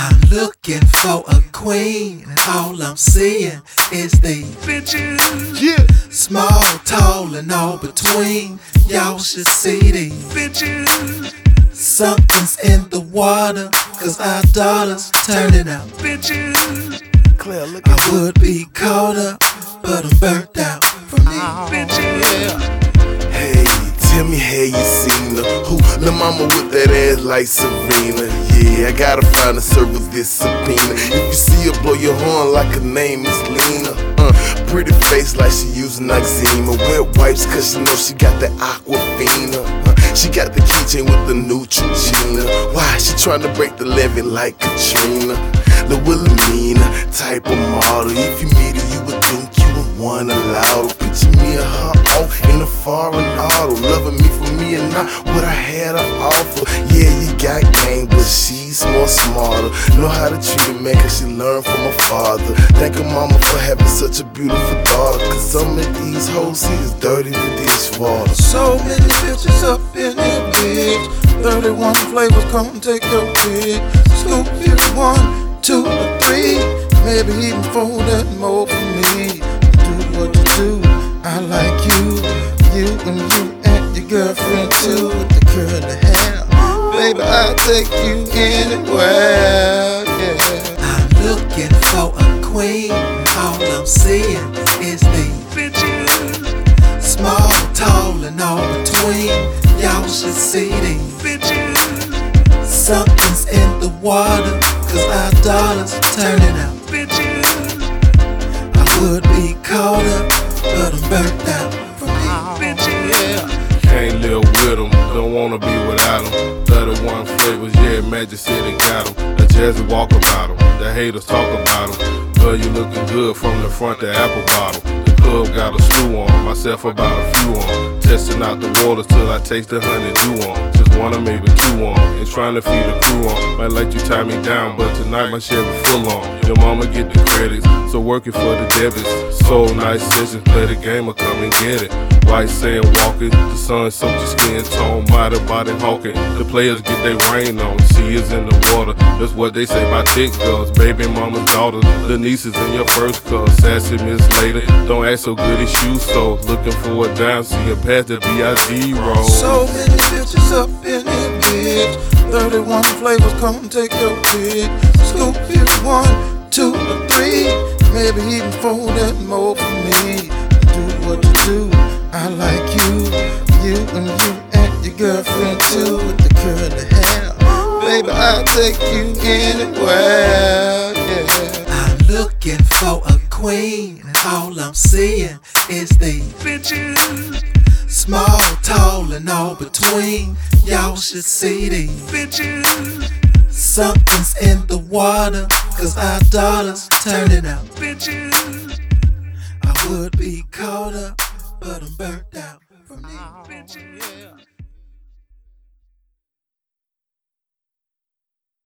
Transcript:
I'm looking for a queen, and all I'm seeing is these bitches. Yeah. Small, tall, and all between. Y'all should see these bitches. Something's in the water, cause our daughters turning out bitches. Claire, look at I would be caught up, but I'm burnt out from these bitches. yeah. Hey, tell me, have you seen her? Who? Lil' mama with that ass like Serena. Yeah, I gotta find her, serve with this subpoena. If you see her, blow your horn like her name is Lena. Pretty face like she using Noxzema. Wet wipes cause she know she got that Aquafina. She got the keychain with the Neutrogena. Why? She tryna break the levee like Katrina. The Wilhelmina type of model. If you meet her, you would think you would wanna louder. Picture me and her off in a foreign auto, loving me for me and not what I had to offer. Yeah, you got game, but she's more smarter. Know how to treat a man cause she learned from her father. Thank her mama for having such a beautiful daughter, cause some of these hoes see is dirty to dishwater. So many bitches up in here, bitch. 31 flavors, come take your pick. Scoop it 1, 2, or 3, maybe even 4, that more for me. Do what you do, I like you. You and your girlfriend too, with the curly hair. Baby, I'll take you anywhere, yeah. I'm looking for a queen, all I'm seeing is these bitches. Small, tall, and all between. Y'all should see these bitches. Something's in the water, cause our daughters turning out bitches. I would be caught up, but I'm burnt out from these bitches. Yeah. Can't live with them, don't wanna be without them. 31 flavors, yeah, Magic City got them. The jazzy walk about them, the haters talk about them. Girl, you looking good from the front to apple bottom. The club got a slew on, myself about a few on. Testing out the waters till I taste the honeydew on. Just one or maybe 2 on, and trying to feed the crew on. Might let you tie me down, but tonight my Chevy full on. Your mama get the credits, so working for the debits. So nice sessions, play the game or come and get it. White sand walking, the sun soaked your skin tone, mighty body hawking. The players get their rain on, she is in the water. That's what they say about thick girls, baby mama's daughters. The nieces in your first cuz, sassy Miss Lady. Don't act so good at shoes, so looking for a dime, seeing past the B.I.G. roll. So many bitches up in here, bitch. 31 flavors, come take your pick. Scoop it 1, 2, or 3, maybe even 4, that more for me. Do what you do, I like you. You and your girlfriend too, with the curly hair. Baby, I'll take you anywhere, yeah. I'm looking for a queen, and all I'm seeing is these bitches. Small, tall, and all between. Y'all should see these bitches. Something's in the water, cause our daughters turning out bitches. I would be caught up, but I'm burnt out from these bitches.